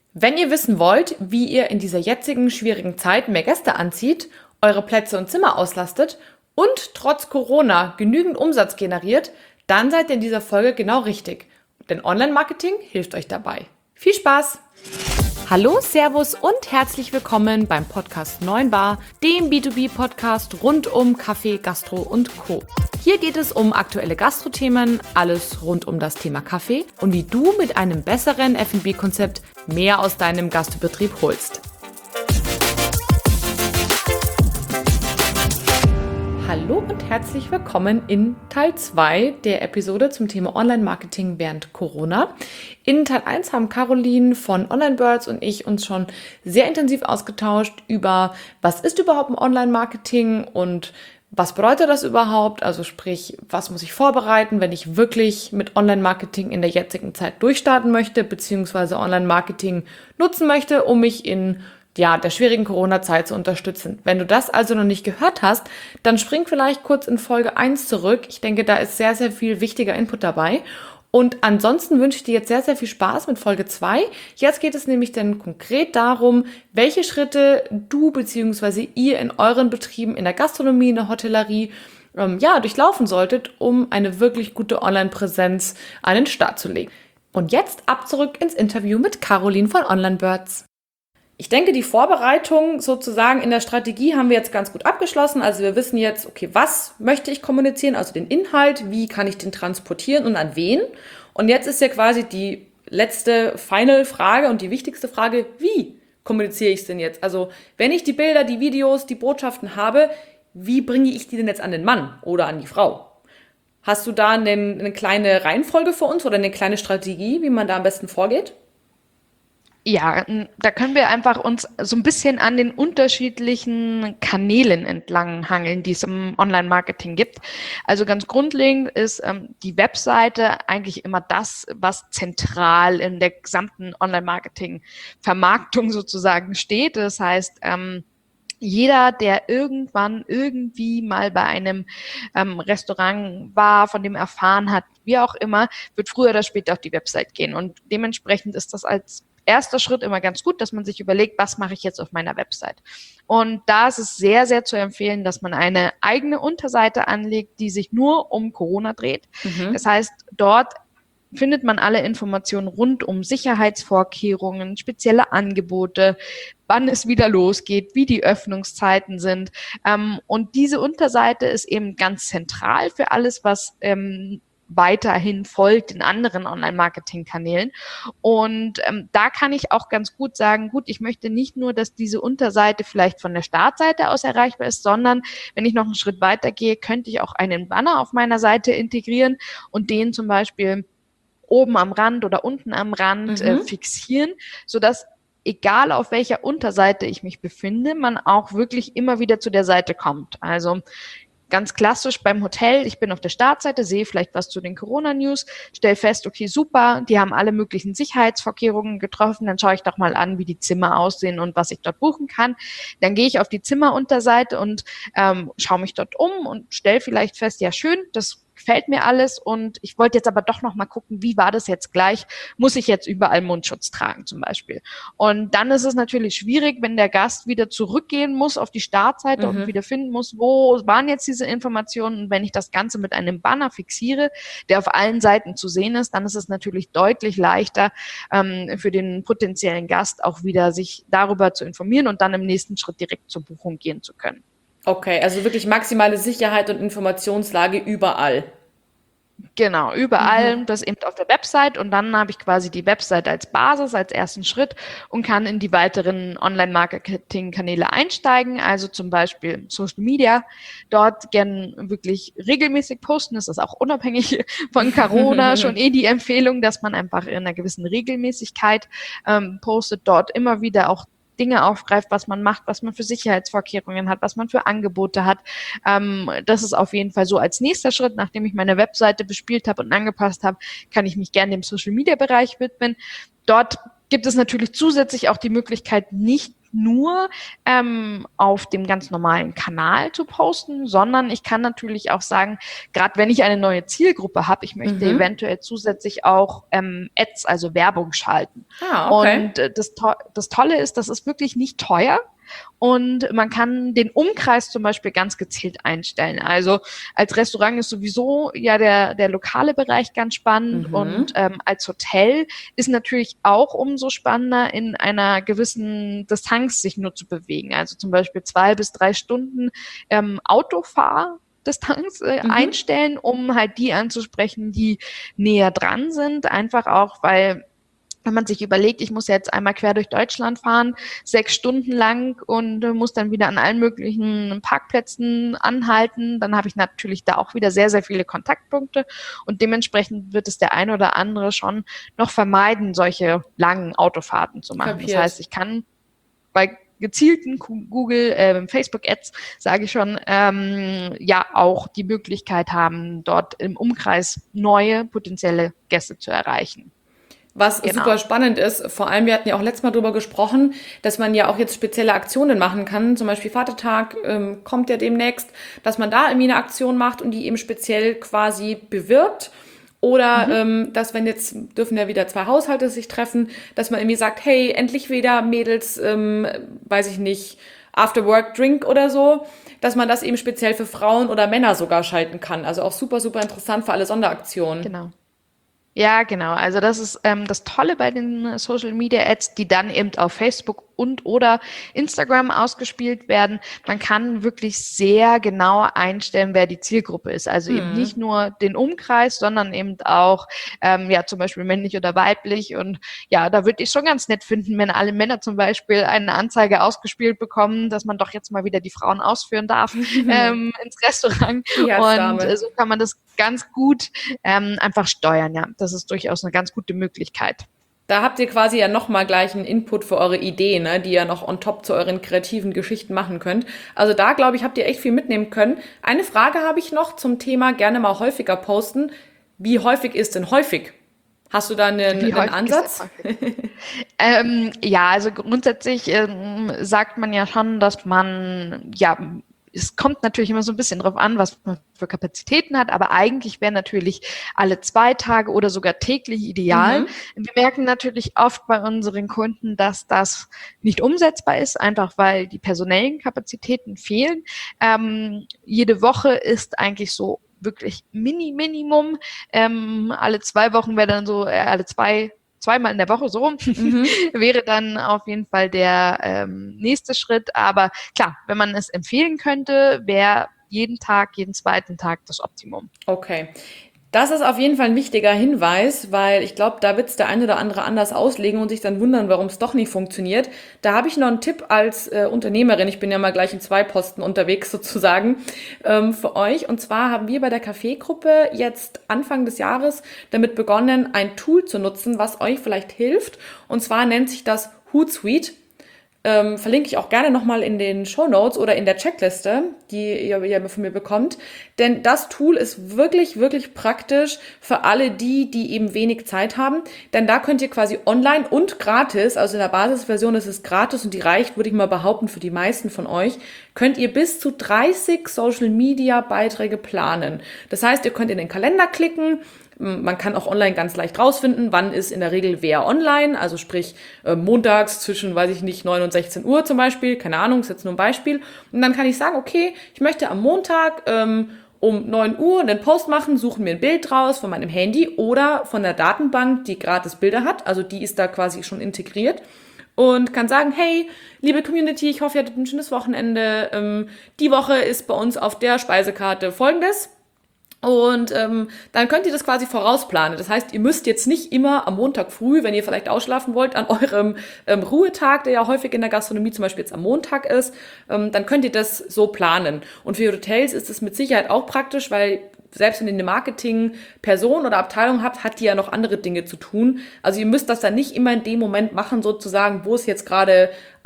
Wenn ihr wissen wollt, wie ihr in dieser jetzigen schwierigen Zeit mehr Gäste anzieht, eure Plätze und Zimmer auslastet und trotz Corona genügend Umsatz generiert, dann seid ihr in dieser Folge genau richtig. Denn Online-Marketing hilft euch dabei. Viel Spaß! Hallo, Servus und herzlich willkommen beim Podcast 9 Bar, dem B2B-Podcast rund um Kaffee, Gastro und Co. Hier geht es um aktuelle Gastrothemen, alles rund um das Thema Kaffee und wie du mit einem besseren F&B-Konzept mehr aus deinem Gastbetrieb holst. Hallo und herzlich willkommen in Teil 2 der Episode zum Thema Online-Marketing während Corona. In Teil 1 haben Caroline von Onlinebirds und ich uns schon sehr intensiv ausgetauscht über, was ist überhaupt ein Online-Marketing und was bedeutet das überhaupt? Also sprich, was muss ich vorbereiten, wenn ich wirklich mit Online-Marketing in der jetzigen Zeit durchstarten möchte, beziehungsweise Online-Marketing nutzen möchte, um mich in der schwierigen Corona-Zeit zu unterstützen. Wenn du das also noch nicht gehört hast, dann spring vielleicht kurz in Folge 1 zurück. Ich denke, da ist sehr, sehr viel wichtiger Input dabei. Und ansonsten wünsche ich dir jetzt sehr, sehr viel Spaß mit Folge 2. Jetzt geht es nämlich dann konkret darum, welche Schritte du bzw. ihr in euren Betrieben in der Gastronomie, in der Hotellerie durchlaufen solltet, um eine wirklich gute Online-Präsenz an den Start zu legen. Und jetzt ab zurück ins Interview mit Caroline von Onlinebirds. Ich denke, die Vorbereitung sozusagen in der Strategie haben wir jetzt ganz gut abgeschlossen. Also wir wissen jetzt, okay, was möchte ich kommunizieren, also den Inhalt, wie kann ich den transportieren und an wen. Und jetzt ist ja quasi die letzte Final-Frage und die wichtigste Frage, wie kommuniziere ich es denn jetzt? Also wenn ich die Bilder, die Videos, die Botschaften habe, wie bringe ich die denn jetzt an den Mann oder an die Frau? Hast du da eine kleine Reihenfolge für uns oder eine kleine Strategie, wie man da am besten vorgeht? Ja, da können wir einfach uns so ein bisschen an den unterschiedlichen Kanälen entlang hangeln, die es im Online-Marketing gibt. Also ganz grundlegend ist die Webseite eigentlich immer das, was zentral in der gesamten Online-Marketing-Vermarktung sozusagen steht. Das heißt, jeder, der irgendwann irgendwie mal bei einem Restaurant war, von dem erfahren hat, wie auch immer, wird früher oder später auf die Website gehen. Und dementsprechend ist das als erster Schritt immer ganz gut, dass man sich überlegt, was mache ich jetzt auf meiner Website. Und da ist es sehr, sehr zu empfehlen, dass man eine eigene Unterseite anlegt, die sich nur um Corona dreht. Das heißt, dort findet man alle Informationen rund um Sicherheitsvorkehrungen, spezielle Angebote, wann es wieder losgeht, wie die Öffnungszeiten sind. Und diese Unterseite ist eben ganz zentral für alles, was weiterhin folgt in anderen Online-Marketing-Kanälen. Und da kann ich auch ganz gut sagen, gut, ich möchte nicht nur, dass diese Unterseite vielleicht von der Startseite aus erreichbar ist, sondern wenn ich noch einen Schritt weiter gehe, könnte ich auch einen Banner auf meiner Seite integrieren und den zum Beispiel oben am Rand oder unten am Rand fixieren, sodass egal auf welcher Unterseite ich mich befinde, man auch wirklich immer wieder zu der Seite kommt. Also ganz klassisch beim Hotel, ich bin auf der Startseite, sehe vielleicht was zu den Corona-News, stelle fest, okay, super, die haben alle möglichen Sicherheitsvorkehrungen getroffen, dann schaue ich doch mal an, wie die Zimmer aussehen und was ich dort buchen kann. Dann gehe ich auf die Zimmerunterseite und schaue mich dort um und stelle vielleicht fest, ja schön, das gefällt mir alles und ich wollte jetzt aber doch noch mal gucken, wie war das jetzt gleich? Muss ich jetzt überall Mundschutz tragen zum Beispiel? Und dann ist es natürlich schwierig, wenn der Gast wieder zurückgehen muss auf die Startseite und wieder finden muss, wo waren jetzt diese Informationen? Und wenn ich das Ganze mit einem Banner fixiere, der auf allen Seiten zu sehen ist, dann ist es natürlich deutlich leichter für den potenziellen Gast auch wieder sich darüber zu informieren und dann im nächsten Schritt direkt zur Buchung gehen zu können. Okay, also wirklich maximale Sicherheit und Informationslage überall. Genau, überall, das eben auf der Website und dann habe ich quasi die Website als Basis, als ersten Schritt und kann in die weiteren Online-Marketing-Kanäle einsteigen, also zum Beispiel Social Media, dort gern wirklich regelmäßig posten, das ist auch unabhängig von Corona schon die Empfehlung, dass man einfach in einer gewissen Regelmäßigkeit postet, dort immer wieder auch Dinge aufgreift, was man macht, was man für Sicherheitsvorkehrungen hat, was man für Angebote hat. Das ist auf jeden Fall so als nächster Schritt, nachdem ich meine Webseite bespielt habe und angepasst habe, kann ich mich gerne dem Social-Media-Bereich widmen. Dort gibt es natürlich zusätzlich auch die Möglichkeit, nicht nur auf dem ganz normalen Kanal zu posten, sondern ich kann natürlich auch sagen, gerade wenn ich eine neue Zielgruppe habe, ich möchte eventuell zusätzlich auch Ads, also Werbung schalten. Ah, okay. Und das Tolle ist, das ist wirklich nicht teuer. Und man kann den Umkreis zum Beispiel ganz gezielt einstellen. Also als Restaurant ist sowieso ja der lokale Bereich ganz spannend und als Hotel ist natürlich auch umso spannender, in einer gewissen Distanz sich nur zu bewegen. Also zum Beispiel 2 bis 3 Stunden Autofahrdistanz einstellen, um halt die anzusprechen, die näher dran sind. Einfach auch, weil wenn man sich überlegt, ich muss jetzt einmal quer durch Deutschland fahren, 6 Stunden lang und muss dann wieder an allen möglichen Parkplätzen anhalten, dann habe ich natürlich da auch wieder sehr, sehr viele Kontaktpunkte und dementsprechend wird es der ein oder andere schon noch vermeiden, solche langen Autofahrten zu machen. Kapiert. Das heißt, ich kann bei gezielten Google, Facebook-Ads, sage ich schon, ja auch die Möglichkeit haben, dort im Umkreis neue potenzielle Gäste zu erreichen. Was super spannend ist, vor allem, wir hatten ja auch letztes Mal drüber gesprochen, dass man ja auch jetzt spezielle Aktionen machen kann, zum Beispiel Vatertag kommt ja demnächst, dass man da irgendwie eine Aktion macht und die eben speziell quasi bewirbt. Oder dass, wenn jetzt dürfen ja wieder 2 Haushalte sich treffen, dass man irgendwie sagt, hey, endlich wieder Mädels, weiß ich nicht, After Work Drink oder so, dass man das eben speziell für Frauen oder Männer sogar schalten kann. Also auch super, super interessant für alle Sonderaktionen. Genau. Ja, genau. Also das ist das Tolle bei den Social Media Ads, die dann eben auf Facebook und oder Instagram ausgespielt werden. Man kann wirklich sehr genau einstellen, wer die Zielgruppe ist. Also eben nicht nur den Umkreis, sondern eben auch ja zum Beispiel männlich oder weiblich. Und ja, da würde ich schon ganz nett finden, wenn alle Männer zum Beispiel eine Anzeige ausgespielt bekommen, dass man doch jetzt mal wieder die Frauen ausführen darf ins Restaurant. Die Und Herzdame. so kann man das ganz gut einfach steuern. Ja, das ist durchaus eine ganz gute Möglichkeit. Da habt ihr quasi ja nochmal gleich einen Input für eure Ideen, ne, die ihr noch on top zu euren kreativen Geschichten machen könnt. Also da, glaube ich, habt ihr echt viel mitnehmen können. Eine Frage habe ich noch zum Thema gerne mal häufiger posten. Wie häufig ist denn häufig? Hast du da einen Ansatz? Ja, also grundsätzlich sagt man ja schon, dass man ja es kommt natürlich immer so ein bisschen drauf an, was man für Kapazitäten hat, aber eigentlich wäre natürlich alle 2 Tage oder sogar täglich ideal. Wir merken natürlich oft bei unseren Kunden, dass das nicht umsetzbar ist, einfach weil die personellen Kapazitäten fehlen. Jede Woche ist eigentlich so wirklich Minimum. Alle 2 Wochen wäre dann so, zweimal in der Woche so wäre dann auf jeden Fall der nächste Schritt. Aber klar, wenn man es empfehlen könnte, wäre jeden Tag, jeden zweiten Tag das Optimum. Okay. Das ist auf jeden Fall ein wichtiger Hinweis, weil ich glaube, da wird es der eine oder andere anders auslegen und sich dann wundern, warum es doch nicht funktioniert. Da habe ich noch einen Tipp als Unternehmerin. Ich bin ja mal gleich in 2 Posten unterwegs sozusagen für euch. Und zwar haben wir bei der Kaffeegruppe jetzt Anfang des Jahres damit begonnen, ein Tool zu nutzen, was euch vielleicht hilft. Und zwar nennt sich das Hootsuite. Verlinke ich auch gerne nochmal in den Shownotes oder in der Checkliste, die ihr von mir bekommt. Denn das Tool ist wirklich, wirklich praktisch für alle die eben wenig Zeit haben. Denn da könnt ihr quasi online und gratis, also in der Basisversion ist es gratis und die reicht, würde ich mal behaupten, für die meisten von euch, könnt ihr bis zu 30 Social-Media-Beiträge planen. Das heißt, ihr könnt in den Kalender klicken. Man kann auch online ganz leicht rausfinden, wann ist in der Regel wer online, also sprich montags zwischen, weiß ich nicht, 9 und 16 Uhr zum Beispiel, keine Ahnung, ist jetzt nur ein Beispiel. Und dann kann ich sagen, okay, ich möchte am Montag um 9 Uhr einen Post machen, suche mir ein Bild raus von meinem Handy oder von der Datenbank, die gratis Bilder hat, also die ist da quasi schon integriert. Und kann sagen, hey, liebe Community, ich hoffe, ihr hattet ein schönes Wochenende. Die Woche ist bei uns auf der Speisekarte Folgendes. Und dann könnt ihr das quasi vorausplanen. Das heißt, ihr müsst jetzt nicht immer am Montag früh, wenn ihr vielleicht ausschlafen wollt, an eurem Ruhetag, der ja häufig in der Gastronomie zum Beispiel jetzt am Montag ist, dann könnt ihr das so planen. Und für Hotels ist es mit Sicherheit auch praktisch, weil selbst wenn ihr eine Marketing-Person oder Abteilung habt, hat die ja noch andere Dinge zu tun. Also ihr müsst das dann nicht immer in dem Moment machen, sozusagen, wo es jetzt gerade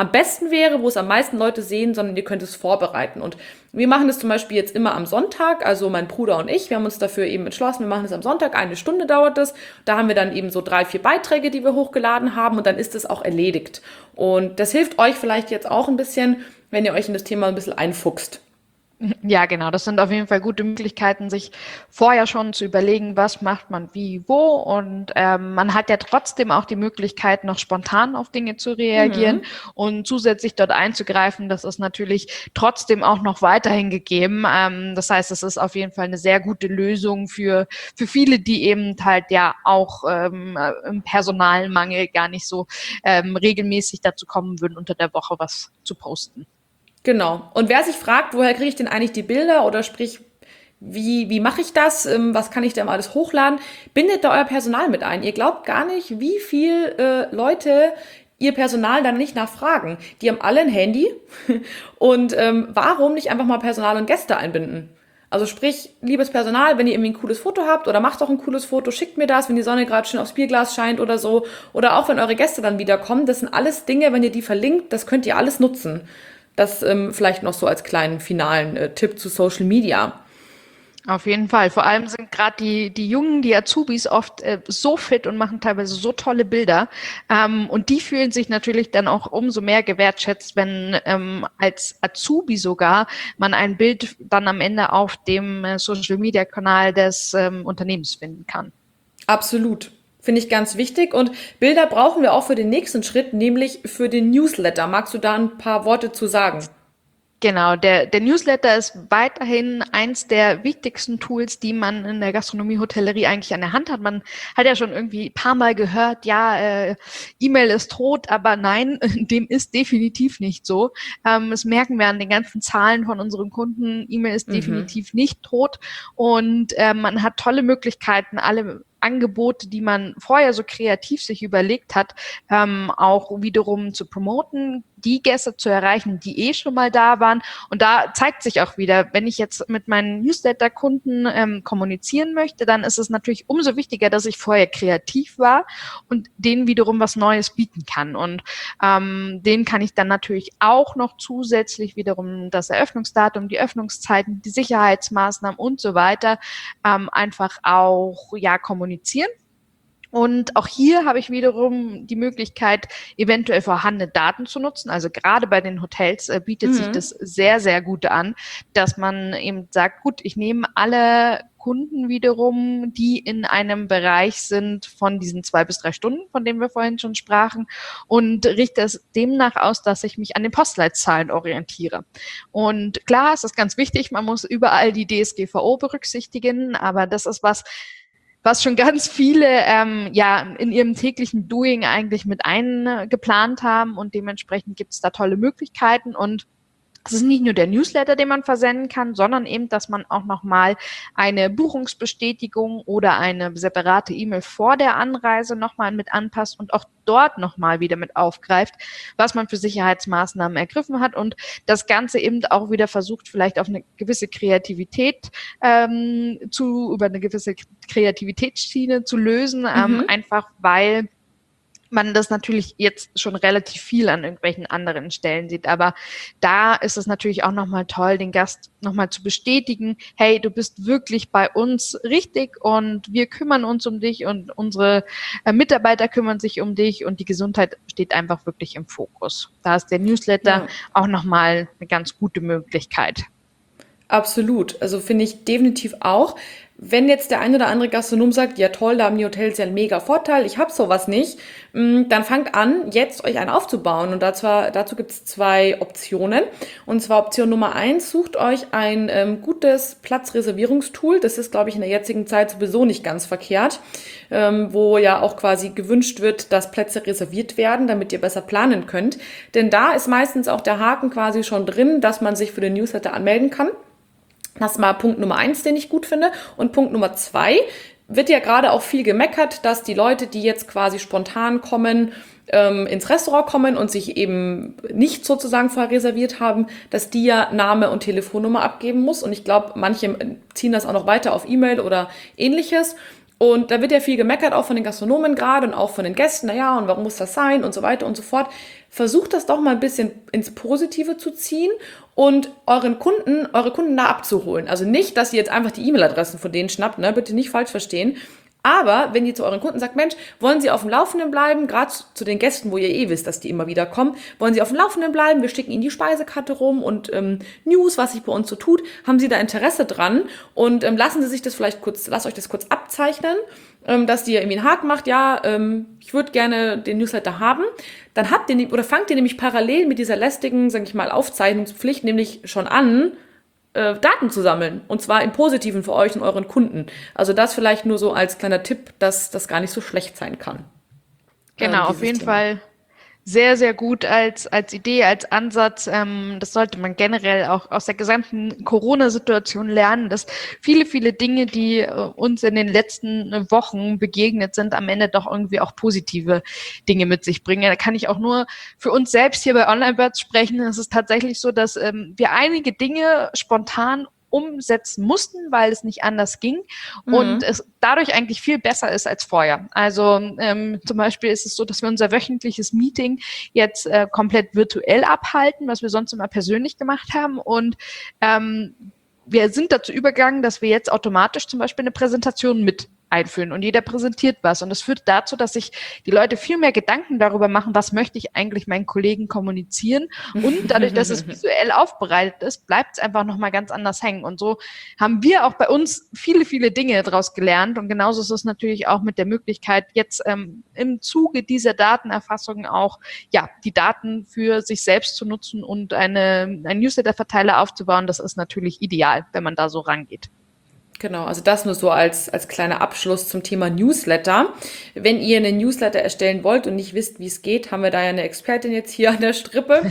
am besten wäre, wo es am meisten Leute sehen, sondern ihr könnt es vorbereiten. Und wir machen das zum Beispiel jetzt immer am Sonntag, also mein Bruder und ich, wir haben uns dafür eben entschlossen, wir machen es am Sonntag, 1 Stunde dauert es. Da haben wir dann eben so 3, 4 Beiträge, die wir hochgeladen haben und dann ist es auch erledigt. Und das hilft euch vielleicht jetzt auch ein bisschen, wenn ihr euch in das Thema ein bisschen einfuchst. Ja, genau. Das sind auf jeden Fall gute Möglichkeiten, sich vorher schon zu überlegen, was macht man wie, wo. Und man hat ja trotzdem auch die Möglichkeit, noch spontan auf Dinge zu reagieren und zusätzlich dort einzugreifen. Das ist natürlich trotzdem auch noch weiterhin gegeben. Das heißt, es ist auf jeden Fall eine sehr gute Lösung für viele, die eben halt ja auch im Personalmangel gar nicht so regelmäßig dazu kommen würden, unter der Woche was zu posten. Genau. Und wer sich fragt, woher kriege ich denn eigentlich die Bilder oder sprich, wie mache ich das? Was kann ich denn alles hochladen? Bindet da euer Personal mit ein. Ihr glaubt gar nicht, wie viel Leute ihr Personal dann nicht nachfragen. Die haben alle ein Handy. Und warum nicht einfach mal Personal und Gäste einbinden? Also sprich, liebes Personal, wenn ihr irgendwie ein cooles Foto habt oder macht doch ein cooles Foto, schickt mir das, wenn die Sonne gerade schön aufs Bierglas scheint oder so. Oder auch wenn eure Gäste dann wiederkommen. Das sind alles Dinge, wenn ihr die verlinkt, das könnt ihr alles nutzen. Das vielleicht noch so als kleinen finalen Tipp zu Social Media. Auf jeden Fall. Vor allem sind gerade die Jungen, die Azubis oft so fit und machen teilweise so tolle Bilder. Und die fühlen sich natürlich dann auch umso mehr gewertschätzt, wenn als Azubi sogar man ein Bild dann am Ende auf dem Social-Media-Kanal des Unternehmens finden kann. Absolut. Finde ich ganz wichtig. Und Bilder brauchen wir auch für den nächsten Schritt, nämlich für den Newsletter. Magst du da ein paar Worte zu sagen? Genau, der Newsletter ist weiterhin eins der wichtigsten Tools, die man in der Gastronomie, Hotellerie eigentlich an der Hand hat. Man hat ja schon irgendwie ein paar Mal gehört, ja, E-Mail ist tot, aber nein, dem ist definitiv nicht so. Das merken wir an den ganzen Zahlen von unseren Kunden. E-Mail ist definitiv nicht tot und man hat tolle Möglichkeiten, alle Angebote, die man vorher so kreativ sich überlegt hat, auch wiederum zu promoten, die Gäste zu erreichen, die schon mal da waren. Und da zeigt sich auch wieder, wenn ich jetzt mit meinen Newsletter-Kunden kommunizieren möchte, dann ist es natürlich umso wichtiger, dass ich vorher kreativ war und denen wiederum was Neues bieten kann. Und denen kann ich dann natürlich auch noch zusätzlich wiederum das Eröffnungsdatum, die Öffnungszeiten, die Sicherheitsmaßnahmen und so weiter einfach auch kommunizieren. Und auch hier habe ich wiederum die Möglichkeit, eventuell vorhandene Daten zu nutzen. Also gerade bei den Hotels bietet sich das sehr, sehr gut an, dass man eben sagt, gut, ich nehme alle Kunden wiederum, die in einem Bereich sind von diesen 2 bis 3 Stunden, von denen wir vorhin schon sprachen, und richte es demnach aus, dass ich mich an den Postleitzahlen orientiere. Und klar, es ist ganz wichtig, man muss überall die DSGVO berücksichtigen, aber das ist was schon ganz viele in ihrem täglichen Doing eigentlich mit eingeplant haben und dementsprechend gibt es da tolle Möglichkeiten und es ist nicht nur der Newsletter, den man versenden kann, sondern eben, dass man auch nochmal eine Buchungsbestätigung oder eine separate E-Mail vor der Anreise nochmal mit anpasst und auch dort nochmal wieder mit aufgreift, was man für Sicherheitsmaßnahmen ergriffen hat und das Ganze eben auch wieder versucht, vielleicht auf eine gewisse Kreativität über eine gewisse Kreativitätsschiene zu lösen, einfach weil man das natürlich jetzt schon relativ viel an irgendwelchen anderen Stellen sieht. Aber da ist es natürlich auch nochmal toll, den Gast nochmal zu bestätigen, hey, du bist wirklich bei uns richtig und wir kümmern uns um dich und unsere Mitarbeiter kümmern sich um dich und die Gesundheit steht einfach wirklich im Fokus. Da ist der Newsletter auch nochmal eine ganz gute Möglichkeit. Absolut. Also finde ich definitiv auch. Wenn jetzt der ein oder andere Gastronom sagt, ja toll, da haben die Hotels ja einen mega Vorteil, ich habe sowas nicht, dann fangt an, jetzt euch einen aufzubauen. Und dazu gibt es 2 Optionen. Und zwar Option Nummer 1, sucht euch ein gutes Platzreservierungstool. Das ist, glaube ich, in der jetzigen Zeit sowieso nicht ganz verkehrt, wo ja auch quasi gewünscht wird, dass Plätze reserviert werden, damit ihr besser planen könnt. Denn da ist meistens auch der Haken quasi schon drin, dass man sich für den Newsletter anmelden kann. Das ist mal Punkt Nummer 1, den ich gut finde. Und Punkt Nummer 2, wird ja gerade auch viel gemeckert, dass die Leute, die jetzt quasi spontan kommen, ins Restaurant kommen und sich eben nicht sozusagen vorher reserviert haben, dass die ja Name und Telefonnummer abgeben muss. Und ich glaube, manche ziehen das auch noch weiter auf E-Mail oder ähnliches. Und da wird ja viel gemeckert, auch von den Gastronomen gerade und auch von den Gästen. Naja, und warum muss das sein und so weiter und so fort. Versucht das doch mal ein bisschen ins Positive zu ziehen und eure Kunden da abzuholen. Also nicht, dass ihr jetzt einfach die E-Mail-Adressen von denen schnappt, ne? Bitte nicht falsch verstehen. Aber wenn ihr zu euren Kunden sagt, Mensch, wollen Sie auf dem Laufenden bleiben, gerade zu den Gästen, wo ihr wisst, dass die immer wieder kommen, wollen Sie auf dem Laufenden bleiben, wir schicken Ihnen die Speisekarte rum und News, was sich bei uns so tut, haben Sie da Interesse dran und lasst euch das kurz abzeichnen, dass ihr irgendwie einen Haken macht, ja, ich würde gerne den Newsletter haben, dann fangt ihr nämlich parallel mit dieser lästigen, sag ich mal, Aufzeichnungspflicht nämlich schon an, Daten zu sammeln. Und zwar im Positiven für euch und euren Kunden. Also das vielleicht nur so als kleiner Tipp, dass das gar nicht so schlecht sein kann. Genau, auf jeden Fall sehr, sehr gut als Idee, als Ansatz. Das sollte man generell auch aus der gesamten Corona-Situation lernen, dass viele, viele Dinge, die uns in den letzten Wochen begegnet sind, am Ende doch irgendwie auch positive Dinge mit sich bringen. Da kann ich auch nur für uns selbst hier bei OnlineBirds sprechen. Es ist tatsächlich so, dass wir einige Dinge spontan umsetzen mussten, weil es nicht anders ging und es dadurch eigentlich viel besser ist als vorher. Also zum Beispiel ist es so, dass wir unser wöchentliches Meeting jetzt komplett virtuell abhalten, was wir sonst immer persönlich gemacht haben und wir sind dazu übergegangen, dass wir jetzt automatisch zum Beispiel eine Präsentation mit einführen und jeder präsentiert was. Und das führt dazu, dass sich die Leute viel mehr Gedanken darüber machen, was möchte ich eigentlich meinen Kollegen kommunizieren. Und dadurch, dass es visuell aufbereitet ist, bleibt es einfach nochmal ganz anders hängen. Und so haben wir auch bei uns viele, viele Dinge daraus gelernt. Und genauso ist es natürlich auch mit der Möglichkeit, jetzt im Zuge dieser Datenerfassung auch die Daten für sich selbst zu nutzen und einen Newsletter-Verteiler aufzubauen. Das ist natürlich ideal, wenn man da so rangeht. Genau, also das nur so als kleiner Abschluss zum Thema Newsletter. Wenn ihr einen Newsletter erstellen wollt und nicht wisst, wie es geht, haben wir da ja eine Expertin jetzt hier an der Strippe.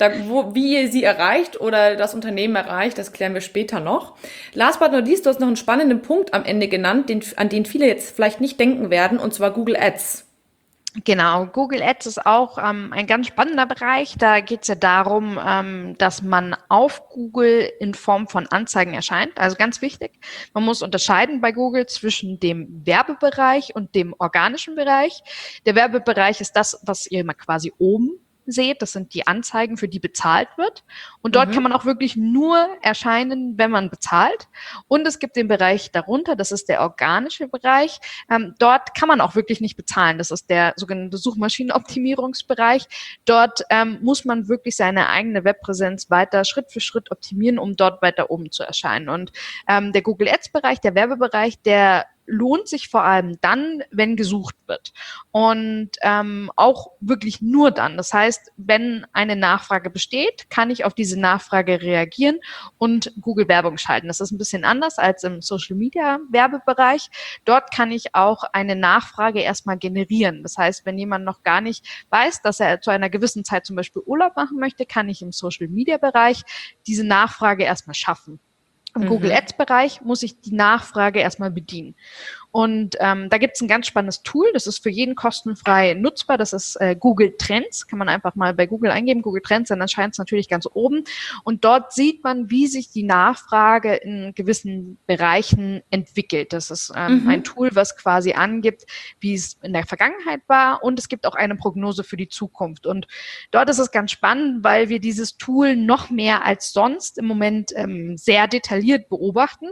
Wie ihr sie erreicht oder das Unternehmen erreicht, das klären wir später noch. Last but not least, du hast noch einen spannenden Punkt am Ende genannt, an den viele jetzt vielleicht nicht denken werden, und zwar Google Ads. Genau, Google Ads ist auch ein ganz spannender Bereich. Da geht es ja darum, dass man auf Google in Form von Anzeigen erscheint. Also ganz wichtig, man muss unterscheiden bei Google zwischen dem Werbebereich und dem organischen Bereich. Der Werbebereich ist das, was ihr immer quasi oben seht. Das sind die Anzeigen, für die bezahlt wird. Und dort kann man auch wirklich nur erscheinen, wenn man bezahlt. Und es gibt den Bereich darunter, das ist der organische Bereich. Dort kann man auch wirklich nicht bezahlen. Das ist der sogenannte Suchmaschinenoptimierungsbereich. Dort muss man wirklich seine eigene Webpräsenz weiter Schritt für Schritt optimieren, um dort weiter oben zu erscheinen. Und der Google Ads-Bereich, der Werbebereich, der lohnt sich vor allem dann, wenn gesucht wird. Und auch wirklich nur dann. Das heißt, wenn eine Nachfrage besteht, kann ich auf diese Nachfrage reagieren und Google Werbung schalten. Das ist ein bisschen anders als im Social Media Werbebereich. Dort kann ich auch eine Nachfrage erstmal generieren. Das heißt, wenn jemand noch gar nicht weiß, dass er zu einer gewissen Zeit zum Beispiel Urlaub machen möchte, kann ich im Social Media Bereich diese Nachfrage erstmal schaffen. Im Google Ads Bereich muss ich die Nachfrage erstmal bedienen. Und da gibt es ein ganz spannendes Tool, das ist für jeden kostenfrei nutzbar, das ist Google Trends, kann man einfach mal bei Google eingeben, Google Trends, dann erscheint es natürlich ganz oben. Und dort sieht man, wie sich die Nachfrage in gewissen Bereichen entwickelt. Das ist ein Tool, was quasi angibt, wie es in der Vergangenheit war, und es gibt auch eine Prognose für die Zukunft. Und dort ist es ganz spannend, weil wir dieses Tool noch mehr als sonst im Moment sehr detailliert beobachten.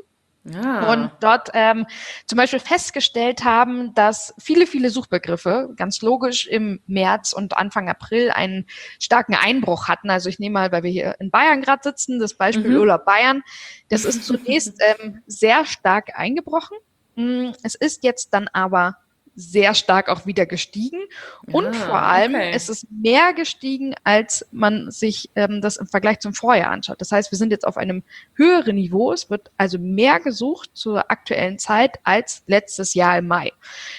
Und dort zum Beispiel festgestellt haben, dass viele, viele Suchbegriffe ganz logisch im März und Anfang April einen starken Einbruch hatten. Also ich nehme mal, weil wir hier in Bayern gerade sitzen, das Beispiel Urlaub Bayern. Das ist zunächst sehr stark eingebrochen. Es ist jetzt dann aber sehr stark auch wieder gestiegen und vor allem ist es mehr gestiegen, als man sich das im Vergleich zum Vorjahr anschaut. Das heißt, wir sind jetzt auf einem höheren Niveau. Es wird also mehr gesucht zur aktuellen Zeit als letztes Jahr im Mai.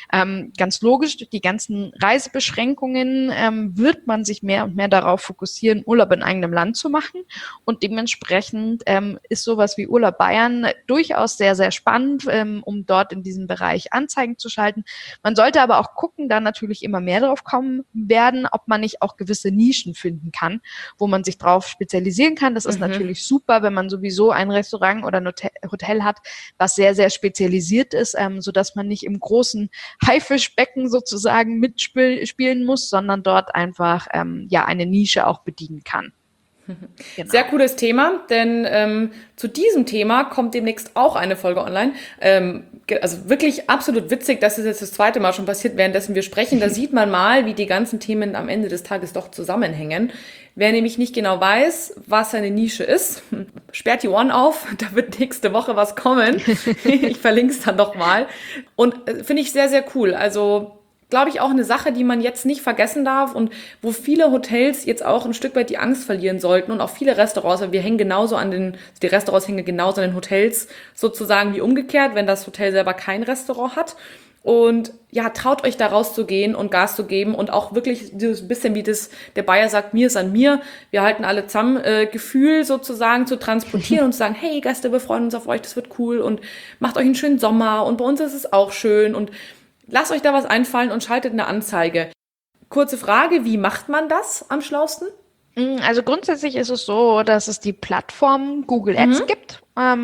Ganz logisch, durch die ganzen Reisebeschränkungen wird man sich mehr und mehr darauf fokussieren, Urlaub in eigenem Land zu machen, und dementsprechend ist sowas wie Urlaub Bayern durchaus sehr, sehr spannend, um dort in diesem Bereich Anzeigen zu schalten. Man sollte aber auch gucken, da natürlich immer mehr drauf kommen werden, ob man nicht auch gewisse Nischen finden kann, wo man sich drauf spezialisieren kann. Das ist natürlich super, wenn man sowieso ein Restaurant oder ein Hotel hat, was sehr, sehr spezialisiert ist, sodass man nicht im großen Haifischbecken sozusagen mitspielen muss, sondern dort einfach eine Nische auch bedienen kann. Genau. Sehr cooles Thema, denn zu diesem Thema kommt demnächst auch eine Folge online. Also wirklich absolut witzig, dass es jetzt das zweite Mal schon passiert, währenddessen wir sprechen. Da sieht man mal, wie die ganzen Themen am Ende des Tages doch zusammenhängen. Wer nämlich nicht genau weiß, was seine Nische ist, sperrt die Ohren auf, da wird nächste Woche was kommen. Ich verlinke es dann doch mal. Und finde ich sehr, sehr cool. Also glaube ich, auch eine Sache, die man jetzt nicht vergessen darf und wo viele Hotels jetzt auch ein Stück weit die Angst verlieren sollten und auch viele Restaurants, weil wir hängen genauso die Restaurants hängen genauso an den Hotels sozusagen wie umgekehrt, wenn das Hotel selber kein Restaurant hat. Und ja, traut euch da rauszugehen und Gas zu geben und auch wirklich dieses bisschen wie der Bayer sagt, mir ist an mir. Wir halten alle zusammen, Gefühl sozusagen zu transportieren und zu sagen, hey Gäste, wir freuen uns auf euch, das wird cool und macht euch einen schönen Sommer und bei uns ist es auch schön und lasst euch da was einfallen und schaltet eine Anzeige. Kurze Frage, wie macht man das am schlausten? Also grundsätzlich ist es so, dass es die Plattform Google Ads gibt.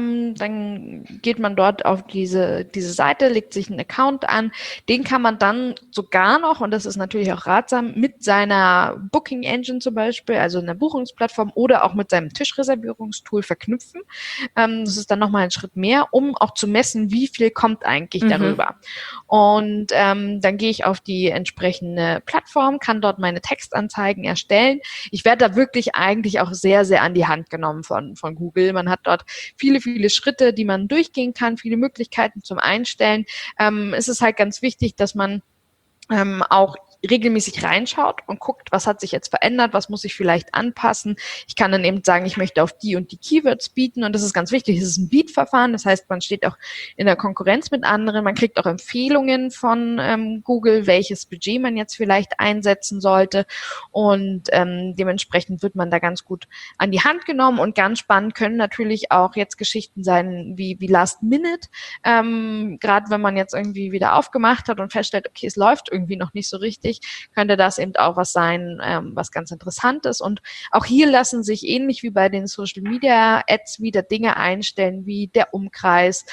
Dann geht man dort auf diese Seite, legt sich einen Account an. Den kann man dann sogar noch, und das ist natürlich auch ratsam, mit seiner Booking Engine zum Beispiel, also einer Buchungsplattform oder auch mit seinem Tischreservierungstool verknüpfen. Das ist dann nochmal ein Schritt mehr, um auch zu messen, wie viel kommt eigentlich darüber. Und dann gehe ich auf die entsprechende Plattform, kann dort meine Textanzeigen erstellen. Ich werde da wirklich eigentlich auch sehr, sehr an die Hand genommen von Google. Man hat dort viele, viele Schritte, die man durchgehen kann, viele Möglichkeiten zum Einstellen. Es ist halt ganz wichtig, dass man auch regelmäßig reinschaut und guckt, was hat sich jetzt verändert, was muss ich vielleicht anpassen. Ich kann dann eben sagen, ich möchte auf die und die Keywords bieten und das ist ganz wichtig. Es ist ein Beat-Verfahren, das heißt, man steht auch in der Konkurrenz mit anderen, man kriegt auch Empfehlungen von Google, welches Budget man jetzt vielleicht einsetzen sollte und dementsprechend wird man da ganz gut an die Hand genommen und ganz spannend können natürlich auch jetzt Geschichten sein wie Last Minute, gerade wenn man jetzt irgendwie wieder aufgemacht hat und feststellt, okay, es läuft irgendwie noch nicht so richtig, könnte das eben auch was sein, was ganz interessant ist. Und auch hier lassen sich ähnlich wie bei den Social Media Ads wieder Dinge einstellen, wie der Umkreis,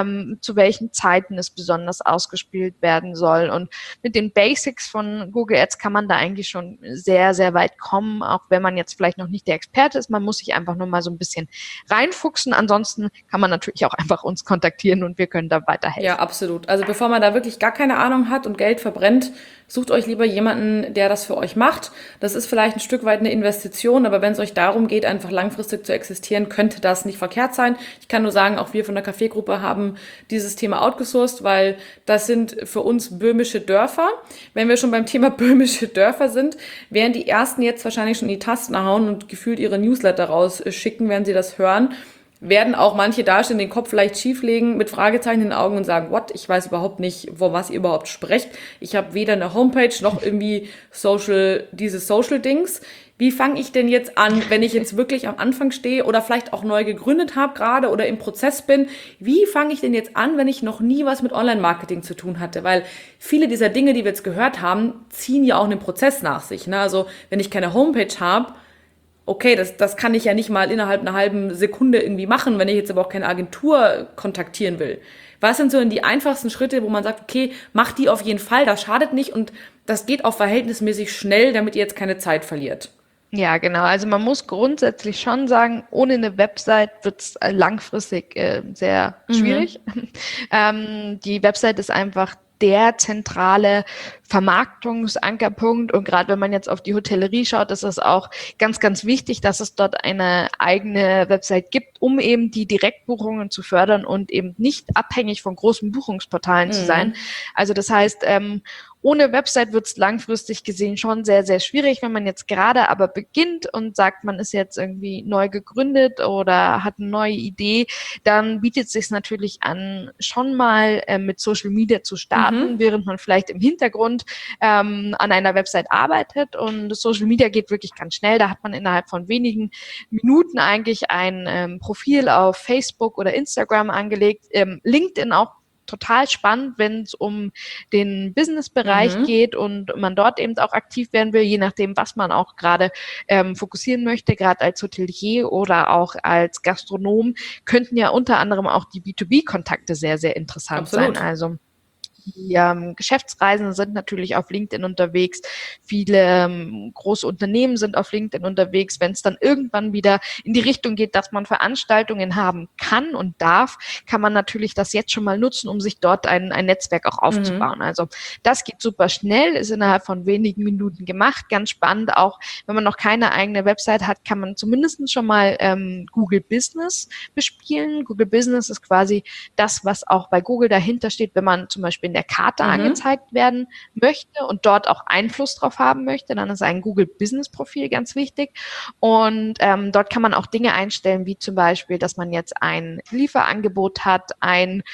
zu welchen Zeiten es besonders ausgespielt werden soll. Und mit den Basics von Google Ads kann man da eigentlich schon sehr, sehr weit kommen, auch wenn man jetzt vielleicht noch nicht der Experte ist. Man muss sich einfach nur mal so ein bisschen reinfuchsen. Ansonsten kann man natürlich auch einfach uns kontaktieren und wir können da weiterhelfen. Ja, absolut. Also bevor man da wirklich gar keine Ahnung hat und Geld verbrennt, sucht euch lieber jemanden, der das für euch macht. Das ist vielleicht ein Stück weit eine Investition, aber wenn es euch darum geht, einfach langfristig zu existieren, könnte das nicht verkehrt sein. Ich kann nur sagen, auch wir von der Kaffeegruppe haben dieses Thema outgesourced, weil das sind für uns böhmische Dörfer. Wenn wir schon beim Thema böhmische Dörfer sind, werden die Ersten jetzt wahrscheinlich schon in die Tasten hauen und gefühlt ihre Newsletter rausschicken, wenn sie das hören. Werden auch manche dastehen, den Kopf leicht schieflegen, mit Fragezeichen in den Augen und sagen, what, ich weiß überhaupt nicht, von was ihr überhaupt sprecht. Ich habe weder eine Homepage noch irgendwie diese Social-Dings. Wie fange ich denn jetzt an, wenn ich jetzt wirklich am Anfang stehe oder vielleicht auch neu gegründet habe gerade oder im Prozess bin? Wie fange ich denn jetzt an, wenn ich noch nie was mit Online-Marketing zu tun hatte? Weil viele dieser Dinge, die wir jetzt gehört haben, ziehen ja auch einen Prozess nach sich. Ne? Also wenn ich keine Homepage habe, okay, das kann ich ja nicht mal innerhalb einer halben Sekunde irgendwie machen, wenn ich jetzt aber auch keine Agentur kontaktieren will. Was sind so denn die einfachsten Schritte, wo man sagt, okay, mach die auf jeden Fall, das schadet nicht und das geht auch verhältnismäßig schnell, damit ihr jetzt keine Zeit verliert? Ja, genau. Also man muss grundsätzlich schon sagen, ohne eine Website wird es langfristig sehr schwierig. Die Website ist einfach der zentrale Vermarktungsankerpunkt und gerade wenn man jetzt auf die Hotellerie schaut, ist es auch ganz, ganz wichtig, dass es dort eine eigene Website gibt, um eben die Direktbuchungen zu fördern und eben nicht abhängig von großen Buchungsportalen zu sein. Also das heißt, ohne Website wird es langfristig gesehen schon sehr, sehr schwierig. Wenn man jetzt gerade aber beginnt und sagt, man ist jetzt irgendwie neu gegründet oder hat eine neue Idee, dann bietet es sich natürlich an, schon mal mit Social Media zu starten, während man vielleicht im Hintergrund an einer Website arbeitet. Und Social Media geht wirklich ganz schnell. Da hat man innerhalb von wenigen Minuten eigentlich ein Profil auf Facebook oder Instagram angelegt, LinkedIn auch total spannend, wenn es um den Business-Bereich geht und man dort eben auch aktiv werden will, je nachdem, was man auch gerade fokussieren möchte, gerade als Hotelier oder auch als Gastronom, könnten ja unter anderem auch die B2B-Kontakte sehr, sehr interessant sein. Also die Geschäftsreisenden sind natürlich auf LinkedIn unterwegs. Viele große Unternehmen sind auf LinkedIn unterwegs. Wenn es dann irgendwann wieder in die Richtung geht, dass man Veranstaltungen haben kann und darf, kann man natürlich das jetzt schon mal nutzen, um sich dort ein Netzwerk auch aufzubauen. Also das geht super schnell, ist innerhalb von wenigen Minuten gemacht. Ganz spannend, auch wenn man noch keine eigene Website hat, kann man zumindest schon mal Google Business bespielen. Google Business ist quasi das, was auch bei Google dahinter steht, wenn man zum Beispiel in der Karte angezeigt werden möchte und dort auch Einfluss drauf haben möchte, dann ist ein Google Business Profil ganz wichtig. Und dort kann man auch Dinge einstellen, wie zum Beispiel, dass man jetzt ein Lieferangebot hat, ein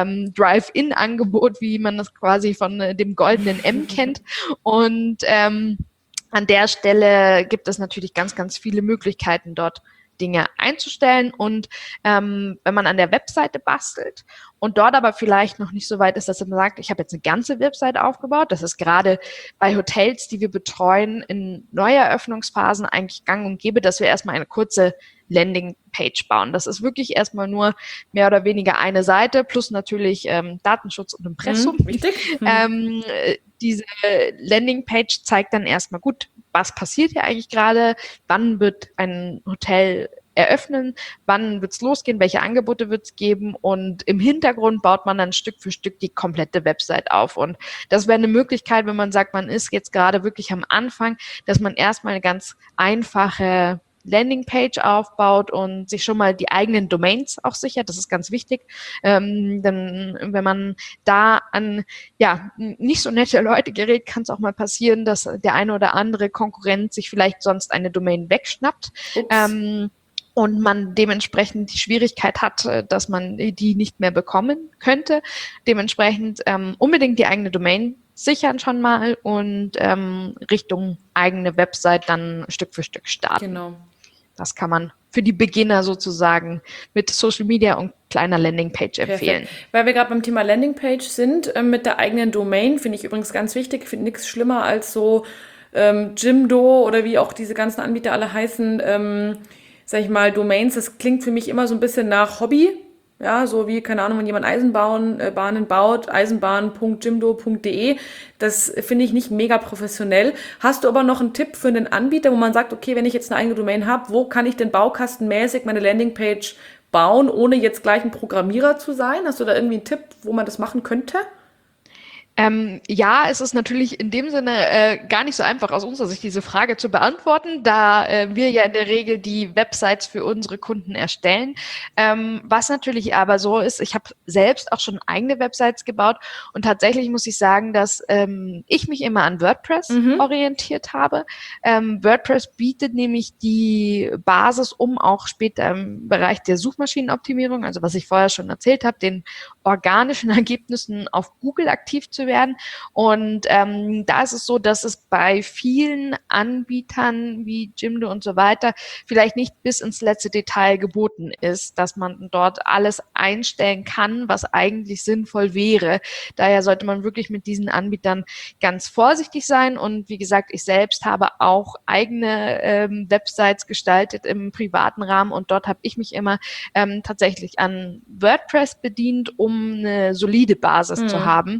Drive-In-Angebot, wie man das quasi von dem goldenen M kennt. Und an der Stelle gibt es natürlich ganz, ganz viele Möglichkeiten, dort Dinge einzustellen. Und wenn man an der Webseite bastelt und dort aber vielleicht noch nicht so weit ist, dass man sagt, ich habe jetzt eine ganze Webseite aufgebaut, das ist gerade bei Hotels, die wir betreuen, in Neueröffnungsphasen eigentlich gang und gäbe, dass wir erstmal eine kurze Landingpage bauen. Das ist wirklich erstmal nur mehr oder weniger eine Seite plus natürlich Datenschutz und Impressum. Wichtig. Diese Landingpage zeigt dann erstmal, gut, was passiert hier eigentlich gerade, wann wird ein Hotel eröffnen, wann wird es losgehen, welche Angebote wird es geben und im Hintergrund baut man dann Stück für Stück die komplette Website auf. Und das wäre eine Möglichkeit, wenn man sagt, man ist jetzt gerade wirklich am Anfang, dass man erstmal eine ganz einfache Landingpage aufbaut und sich schon mal die eigenen Domains auch sichert. Das ist ganz wichtig. Denn wenn man da an nicht so nette Leute gerät, kann es auch mal passieren, dass der eine oder andere Konkurrent sich vielleicht sonst eine Domain wegschnappt. Und man dementsprechend die Schwierigkeit hat, dass man die nicht mehr bekommen könnte. Dementsprechend unbedingt die eigene Domain sichern schon mal und Richtung eigene Website dann Stück für Stück starten. Genau. Das kann man für die Beginner sozusagen mit Social Media und kleiner Landingpage empfehlen. Perfekt. Weil wir gerade beim Thema Landingpage sind, mit der eigenen Domain, finde ich übrigens ganz wichtig. Ich finde nichts schlimmer als so Jimdo oder wie auch diese ganzen Anbieter alle heißen, sag ich mal, Domains. Das klingt für mich immer so ein bisschen nach Hobby. Ja, so wie, keine Ahnung, wenn jemand Eisenbahnen baut, eisenbahn.jimdo.de. Das finde ich nicht mega professionell. Hast du aber noch einen Tipp für einen Anbieter, wo man sagt, okay, wenn ich jetzt eine eigene Domain habe, wo kann ich denn baukastenmäßig meine Landingpage bauen, ohne jetzt gleich ein Programmierer zu sein? Hast du da irgendwie einen Tipp, wo man das machen könnte? Ja, es ist natürlich in dem Sinne gar nicht so einfach aus unserer Sicht diese Frage zu beantworten, da wir ja in der Regel die Websites für unsere Kunden erstellen. Was natürlich aber so ist, ich habe selbst auch schon eigene Websites gebaut und tatsächlich muss ich sagen, dass ich mich immer an WordPress orientiert habe. WordPress bietet nämlich die Basis, um auch später im Bereich der Suchmaschinenoptimierung, also was ich vorher schon erzählt habe, den organischen Ergebnissen auf Google aktiv zu werden. Und da ist es so, dass es bei vielen Anbietern wie Jimdo und so weiter vielleicht nicht bis ins letzte Detail geboten ist, dass man dort alles einstellen kann, was eigentlich sinnvoll wäre. Daher sollte man wirklich mit diesen Anbietern ganz vorsichtig sein. Und wie gesagt, ich selbst habe auch eigene Websites gestaltet im privaten Rahmen und dort habe ich mich immer tatsächlich an WordPress bedient, um eine solide Basis zu haben.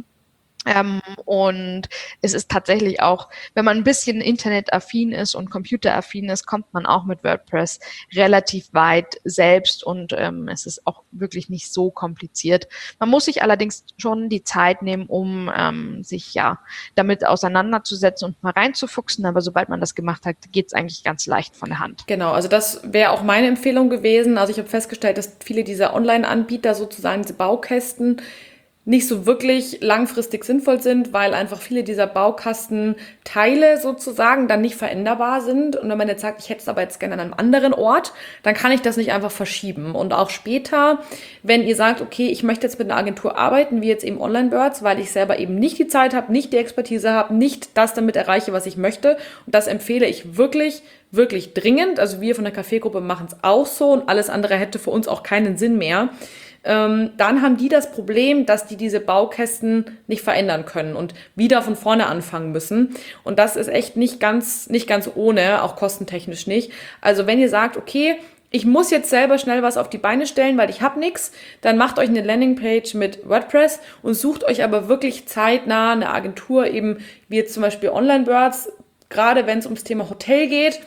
Und es ist tatsächlich auch, wenn man ein bisschen internetaffin ist und computeraffin ist, kommt man auch mit WordPress relativ weit selbst und es ist auch wirklich nicht so kompliziert. Man muss sich allerdings schon die Zeit nehmen, um sich damit auseinanderzusetzen und mal reinzufuchsen, aber sobald man das gemacht hat, geht es eigentlich ganz leicht von der Hand. Genau, also das wäre auch meine Empfehlung gewesen. Also ich habe festgestellt, dass viele dieser Online-Anbieter sozusagen diese Baukästen nicht so wirklich langfristig sinnvoll sind, weil einfach viele dieser Baukastenteile sozusagen dann nicht veränderbar sind. Und wenn man jetzt sagt, ich hätte es aber jetzt gerne an einem anderen Ort, dann kann ich das nicht einfach verschieben. Und auch später, wenn ihr sagt, okay, ich möchte jetzt mit einer Agentur arbeiten, wie jetzt eben Onlinebirds, weil ich selber eben nicht die Zeit habe, nicht die Expertise habe, nicht das damit erreiche, was ich möchte. Und das empfehle ich wirklich, wirklich dringend. Also wir von der Kaffeegruppe machen es auch so und alles andere hätte für uns auch keinen Sinn mehr. dann haben die das Problem, dass die diese Baukästen nicht verändern können und wieder von vorne anfangen müssen. Und das ist echt nicht ganz ohne, auch kostentechnisch nicht. Also wenn ihr sagt, okay, ich muss jetzt selber schnell was auf die Beine stellen, weil ich habe nichts, dann macht euch eine Landingpage mit WordPress und sucht euch aber wirklich zeitnah eine Agentur, eben wie jetzt zum Beispiel Onlinebirds, gerade wenn es ums Thema Hotel geht,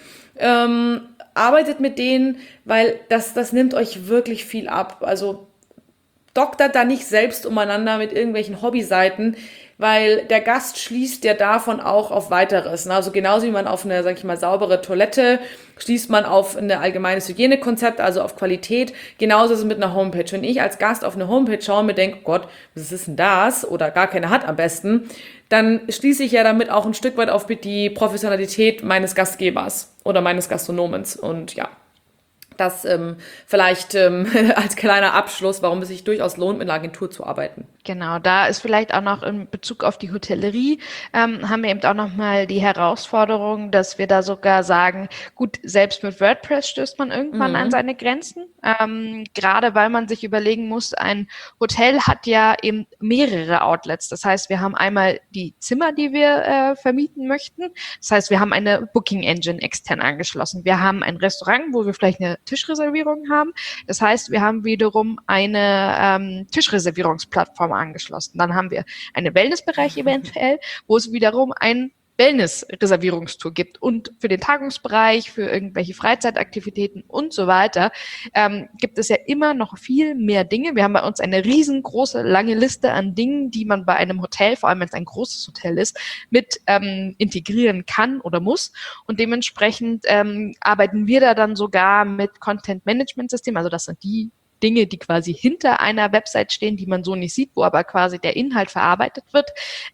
arbeitet mit denen, weil das nimmt euch wirklich viel ab. Also doktert da nicht selbst umeinander mit irgendwelchen Hobbyseiten, weil der Gast schließt ja davon auch auf Weiteres. Also genauso wie man auf eine, sag ich mal, saubere Toilette schließt man auf ein allgemeines Hygienekonzept, also auf Qualität. Genauso ist es mit einer Homepage. Wenn ich als Gast auf eine Homepage schaue und mir denke, oh Gott, was ist denn das? Oder gar keine hat am besten, dann schließe ich ja damit auch ein Stück weit auf die Professionalität meines Gastgebers oder meines Gastronomens. Und ja, das vielleicht als kleiner Abschluss, warum es sich durchaus lohnt, mit einer Agentur zu arbeiten. Genau, da ist vielleicht auch noch in Bezug auf die Hotellerie, haben wir eben auch nochmal die Herausforderung, dass wir da sogar sagen, gut, selbst mit WordPress stößt man irgendwann an seine Grenzen, gerade weil man sich überlegen muss, ein Hotel hat ja eben mehrere Outlets. Das heißt, wir haben einmal die Zimmer, die wir vermieten möchten. Das heißt, wir haben eine Booking Engine extern angeschlossen. Wir haben ein Restaurant, wo wir vielleicht eine Tischreservierung haben. Das heißt, wir haben wiederum eine Tischreservierungsplattform angeschlossen. Dann haben wir einen Wellnessbereich eventuell, wo es wiederum ein Wellness-Reservierungstour gibt und für den Tagungsbereich, für irgendwelche Freizeitaktivitäten und so weiter, gibt es ja immer noch viel mehr Dinge. Wir haben bei uns eine riesengroße, lange Liste an Dingen, die man bei einem Hotel, vor allem wenn es ein großes Hotel ist, mit integrieren kann oder muss. Und dementsprechend arbeiten wir da dann sogar mit Content-Management-Systemen. Also das sind die Dinge, die quasi hinter einer Website stehen, die man so nicht sieht, wo aber quasi der Inhalt verarbeitet wird.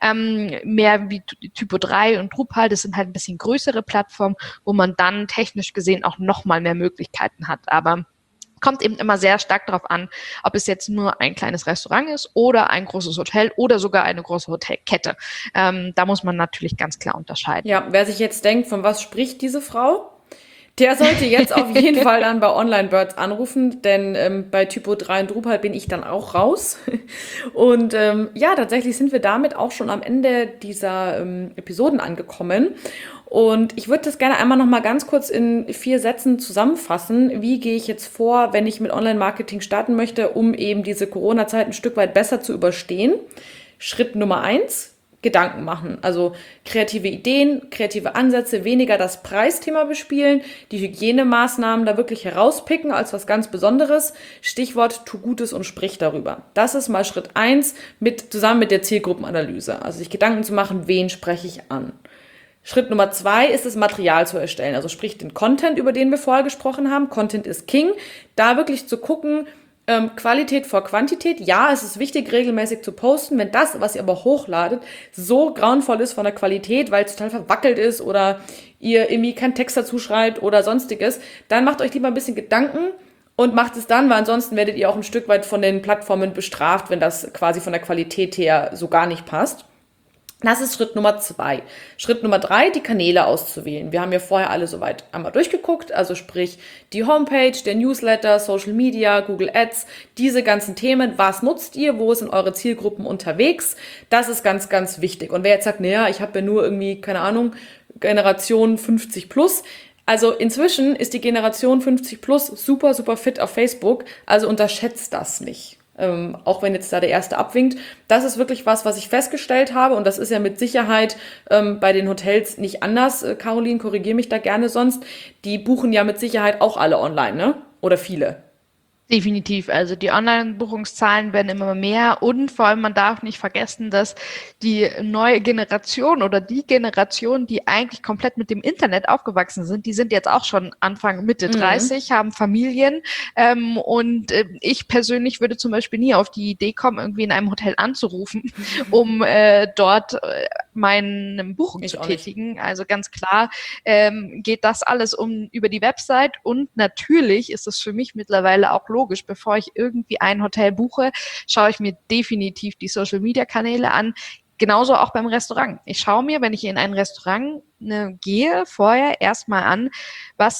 Mehr wie Typo 3 und Drupal, das sind halt ein bisschen größere Plattformen, wo man dann technisch gesehen auch nochmal mehr Möglichkeiten hat. Aber kommt eben immer sehr stark darauf an, ob es jetzt nur ein kleines Restaurant ist oder ein großes Hotel oder sogar eine große Hotelkette. Da muss man natürlich ganz klar unterscheiden. Ja, wer sich jetzt denkt, von was spricht diese Frau? Der sollte jetzt auf jeden Fall dann bei Onlinebirds anrufen, denn bei Typo 3 und Drupal bin ich dann auch raus. Und ja, tatsächlich sind wir damit auch schon am Ende dieser Episoden angekommen. Und ich würde das gerne einmal noch mal ganz kurz in 4 Sätzen zusammenfassen. Wie gehe ich jetzt vor, wenn ich mit Online-Marketing starten möchte, um eben diese Corona-Zeit ein Stück weit besser zu überstehen? Schritt Nummer 1. Gedanken machen, also kreative Ideen, kreative Ansätze, weniger das Preisthema bespielen, die Hygienemaßnahmen da wirklich herauspicken als was ganz Besonderes. Stichwort, tu Gutes und sprich darüber. Das ist mal Schritt 1 zusammen mit der Zielgruppenanalyse, also sich Gedanken zu machen, wen spreche ich an. Schritt Nummer 2 ist das Material zu erstellen, also sprich den Content, über den wir vorher gesprochen haben. Content ist King, da wirklich zu gucken, Qualität vor Quantität. Ja, es ist wichtig, regelmäßig zu posten. Wenn das, was ihr aber hochladet, so grauenvoll ist von der Qualität, weil es total verwackelt ist oder ihr irgendwie keinen Text dazu schreibt oder sonstiges, dann macht euch lieber ein bisschen Gedanken und macht es dann, weil ansonsten werdet ihr auch ein Stück weit von den Plattformen bestraft, wenn das quasi von der Qualität her so gar nicht passt. Das ist Schritt Nummer 2. Schritt Nummer 3, die Kanäle auszuwählen. Wir haben ja vorher alle soweit einmal durchgeguckt, also sprich die Homepage, der Newsletter, Social Media, Google Ads, diese ganzen Themen. Was nutzt ihr? Wo sind eure Zielgruppen unterwegs? Das ist ganz, ganz wichtig. Und wer jetzt sagt, naja, ich habe ja nur irgendwie, keine Ahnung, Generation 50 plus. Also inzwischen ist die Generation 50 plus super, super fit auf Facebook. Also unterschätzt das nicht. Auch wenn jetzt da der erste abwinkt. Das ist wirklich was ich festgestellt habe und das ist ja mit Sicherheit bei den Hotels nicht anders. Caroline, korrigiere mich da gerne sonst. Die buchen ja mit Sicherheit auch alle online, ne? Oder viele. Definitiv. Also die Online-Buchungszahlen werden immer mehr und vor allem man darf nicht vergessen, dass die neue Generation oder die Generation, die eigentlich komplett mit dem Internet aufgewachsen sind, die sind jetzt auch schon Anfang, Mitte 30, haben Familien und ich persönlich würde zum Beispiel nie auf die Idee kommen, irgendwie in einem Hotel anzurufen, um dort meine Buchung zu tätigen. Also ganz klar geht das alles über die Website und natürlich ist es für mich mittlerweile auch logisch, bevor ich irgendwie ein Hotel buche, schaue ich mir definitiv die Social-Media-Kanäle an. Genauso auch beim Restaurant. Ich schaue mir, wenn ich in ein Restaurant gehe, vorher erstmal an, was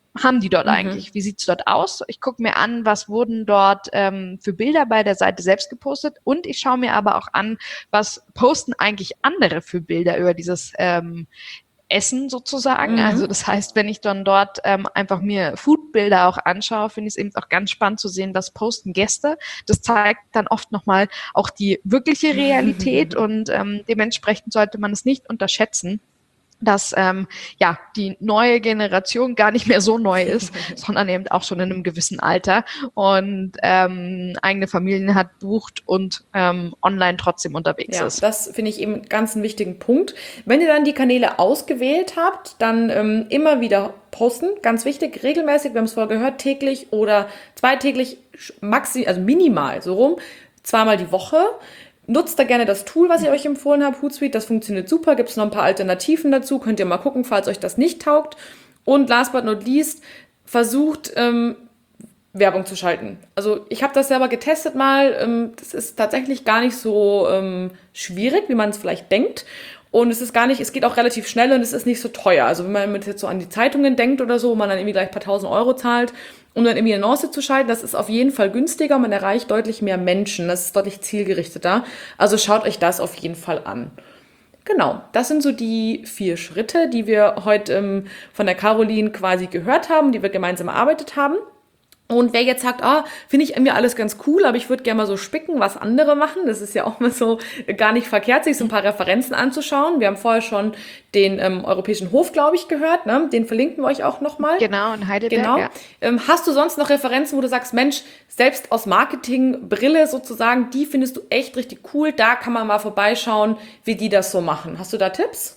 haben die dort eigentlich? Wie sieht's dort aus? Ich gucke mir an, was wurden dort für Bilder bei der Seite selbst gepostet, und ich schaue mir aber auch an, was posten eigentlich andere für Bilder über dieses Essen sozusagen. Also das heißt, wenn ich dann dort einfach mir Foodbilder auch anschaue, finde ich es eben auch ganz spannend zu sehen, was posten Gäste. Das zeigt dann oft nochmal auch die wirkliche Realität und dementsprechend sollte man es nicht unterschätzen, dass die neue Generation gar nicht mehr so neu ist, sondern eben auch schon in einem gewissen Alter und eigene Familien hat, bucht und online trotzdem unterwegs ist. Das finde ich eben ganz einen wichtigen Punkt. Wenn ihr dann die Kanäle ausgewählt habt, dann immer wieder posten, ganz wichtig, regelmäßig, wir haben es vorher gehört, täglich oder zweitäglich, also minimal, so rum, zweimal die Woche. Nutzt da gerne das Tool, was ich euch empfohlen habe, Hootsuite, das funktioniert super, gibt es noch ein paar Alternativen dazu, könnt ihr mal gucken, falls euch das nicht taugt. Und last but not least, versucht Werbung zu schalten. Also ich habe das selber getestet mal, das ist tatsächlich gar nicht so schwierig, wie man es vielleicht denkt. Und es geht auch relativ schnell und es ist nicht so teuer. Also wenn man jetzt so an die Zeitungen denkt oder so, wo man dann irgendwie gleich ein paar tausend Euro zahlt, um dann irgendwie eine Annonce zu schalten, das ist auf jeden Fall günstiger, man erreicht deutlich mehr Menschen, das ist deutlich zielgerichteter. Also schaut euch das auf jeden Fall an. Genau, das sind so die 4 Schritte, die wir heute von der Caroline quasi gehört haben, die wir gemeinsam erarbeitet haben. Und wer jetzt sagt, finde ich mir alles ganz cool, aber ich würde gerne mal so spicken, was andere machen. Das ist ja auch mal so gar nicht verkehrt, sich so ein paar Referenzen anzuschauen. Wir haben vorher schon den Europäischen Hof, glaube ich, gehört. Ne? Den verlinken wir euch auch nochmal. Genau, in Heidelberg. Genau. Ja. Hast du sonst noch Referenzen, wo du sagst, Mensch, selbst aus Marketingbrille sozusagen, die findest du echt richtig cool. Da kann man mal vorbeischauen, wie die das so machen. Hast du da Tipps?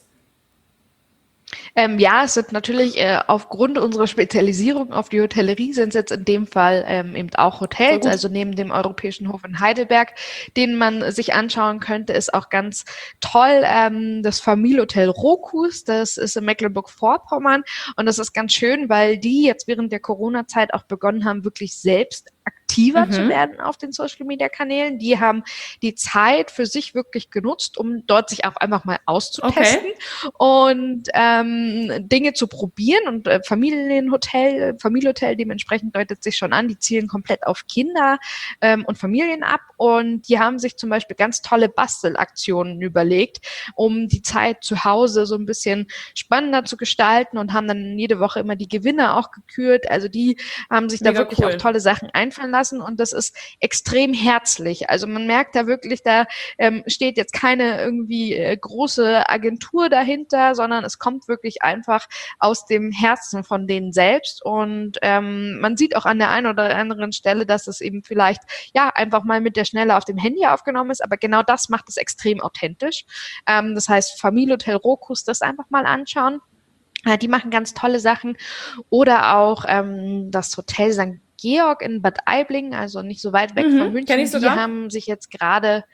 Es sind natürlich aufgrund unserer Spezialisierung auf die Hotellerie sind es jetzt in dem Fall eben auch Hotels, also neben dem Europäischen Hof in Heidelberg, den man sich anschauen könnte, ist auch ganz toll das Familienhotel Rokus, das ist in Mecklenburg-Vorpommern und das ist ganz schön, weil die jetzt während der Corona-Zeit auch begonnen haben, wirklich selbst aktiver zu werden auf den Social-Media-Kanälen. Die haben die Zeit für sich wirklich genutzt, um dort sich auch einfach mal auszutesten und Dinge zu probieren. Und Familienhotel dementsprechend deutet sich schon an, die zielen komplett auf Kinder und Familien ab. Und die haben sich zum Beispiel ganz tolle Bastelaktionen überlegt, um die Zeit zu Hause so ein bisschen spannender zu gestalten und haben dann jede Woche immer die Gewinner auch gekürt. Also die haben sich da wirklich auch tolle Sachen einfallen lassen und das ist extrem herzlich. Also man merkt da wirklich, da steht jetzt keine irgendwie große Agentur dahinter, sondern es kommt wirklich einfach aus dem Herzen von denen selbst und man sieht auch an der einen oder anderen Stelle, dass es eben vielleicht einfach mal mit der Schnelle auf dem Handy aufgenommen ist, aber genau das macht es extrem authentisch. Das heißt, Familienhotel Rokus, das einfach mal anschauen. Die machen ganz tolle Sachen. Oder auch das Hotel St. Georg in Bad Aibling, also nicht so weit weg von München. Die haben sich jetzt gerade,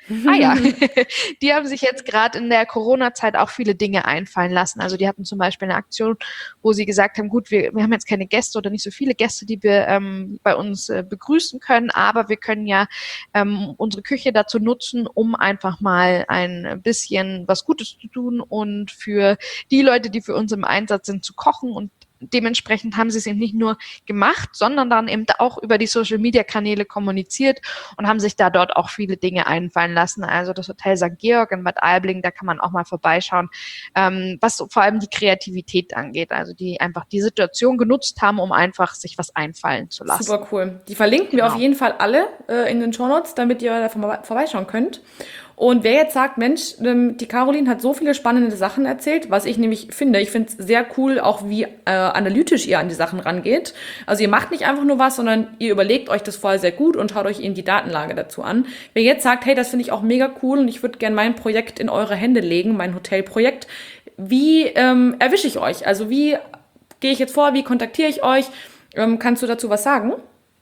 die haben sich jetzt gerade in der Corona-Zeit auch viele Dinge einfallen lassen. Also die hatten zum Beispiel eine Aktion, wo sie gesagt haben, gut, wir haben jetzt keine Gäste oder nicht so viele Gäste, die wir bei uns begrüßen können, aber wir können ja unsere Küche dazu nutzen, um einfach mal ein bisschen was Gutes zu tun und für die Leute, die für uns im Einsatz sind, zu kochen und dementsprechend haben sie es eben nicht nur gemacht, sondern dann eben auch über die Social-Media-Kanäle kommuniziert und haben sich da dort auch viele Dinge einfallen lassen. Also das Hotel St. Georg in Bad Aibling, da kann man auch mal vorbeischauen, was so vor allem die Kreativität angeht. Also die einfach die Situation genutzt haben, um einfach sich was einfallen zu lassen. Super cool. Die verlinken wir auf jeden Fall alle in den Shownotes, damit ihr da vorbeischauen könnt. Und wer jetzt sagt, Mensch, die Caroline hat so viele spannende Sachen erzählt, was ich nämlich finde, ich finde es sehr cool, auch wie analytisch ihr an die Sachen rangeht. Also ihr macht nicht einfach nur was, sondern ihr überlegt euch das vorher sehr gut und schaut euch eben die Datenlage dazu an. Wer jetzt sagt, hey, das finde ich auch mega cool und ich würde gerne mein Projekt in eure Hände legen, mein Hotelprojekt, wie erwische ich euch? Also wie gehe ich jetzt vor, wie kontaktiere ich euch? Kannst du dazu was sagen?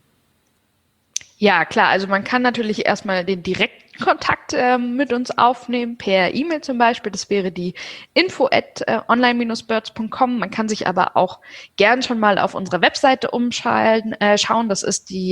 Ja, klar. Also man kann natürlich erstmal den direkten Kontakt mit uns aufnehmen, per E-Mail zum Beispiel. Das wäre die info@online-birds.com. Man kann sich aber auch gern schon mal auf unserer Webseite schauen. Das ist die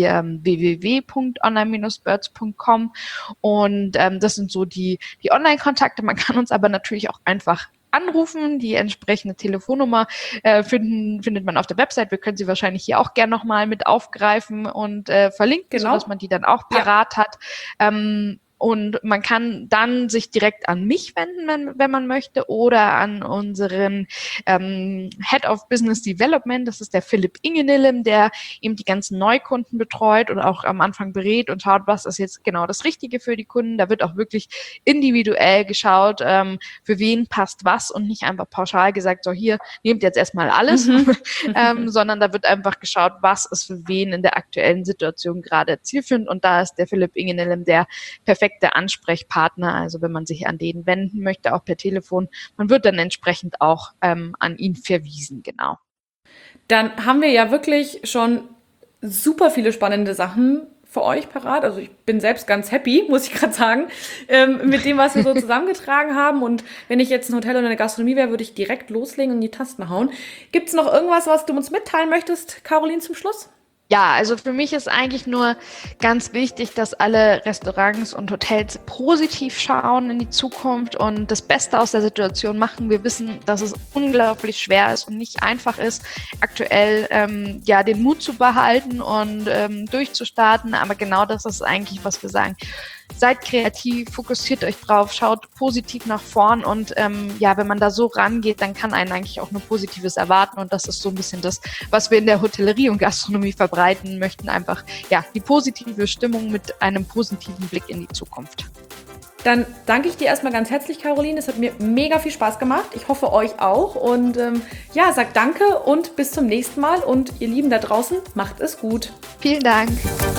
www.online-birds.com. Und das sind so die Online-Kontakte. Man kann uns aber natürlich auch einfach anrufen. Die entsprechende Telefonnummer findet man auf der Website. Wir können sie wahrscheinlich hier auch gerne nochmal mit aufgreifen und verlinken, sodass man die dann auch parat hat. Und man kann dann sich direkt an mich wenden, wenn man möchte, oder an unseren Head of Business Development. Das ist der Philipp Ingenillem, der eben die ganzen Neukunden betreut und auch am Anfang berät und schaut, was ist jetzt genau das Richtige für die Kunden. Da wird auch wirklich individuell geschaut, für wen passt was und nicht einfach pauschal gesagt, so hier, nehmt jetzt erstmal alles, sondern da wird einfach geschaut, was ist für wen in der aktuellen Situation gerade zielführend. Und da ist der Philipp Ingenillem der perfekte Ansprechpartner, also wenn man sich an den wenden möchte, auch per Telefon, man wird dann entsprechend auch an ihn verwiesen, genau. Dann haben wir ja wirklich schon super viele spannende Sachen für euch parat. Also ich bin selbst ganz happy, muss ich gerade sagen, mit dem, was wir so zusammengetragen haben. Und wenn ich jetzt ein Hotel oder eine Gastronomie wäre, würde ich direkt loslegen und in die Tasten hauen. Gibt es noch irgendwas, was du uns mitteilen möchtest, Caroline, zum Schluss? Ja, also für mich ist eigentlich nur ganz wichtig, dass alle Restaurants und Hotels positiv schauen in die Zukunft und das Beste aus der Situation machen. Wir wissen, dass es unglaublich schwer ist und nicht einfach ist, aktuell den Mut zu behalten und durchzustarten. Aber genau das ist eigentlich, was wir sagen. Seid kreativ, fokussiert euch drauf, schaut positiv nach vorn und wenn man da so rangeht, dann kann einen eigentlich auch nur Positives erwarten und das ist so ein bisschen das, was wir in der Hotellerie und Gastronomie verbreiten möchten, einfach die positive Stimmung mit einem positiven Blick in die Zukunft. Dann danke ich dir erstmal ganz herzlich, Caroline. Es hat mir mega viel Spaß gemacht. Ich hoffe, euch auch. Und sag danke und bis zum nächsten Mal. Und ihr Lieben da draußen, macht es gut. Vielen Dank.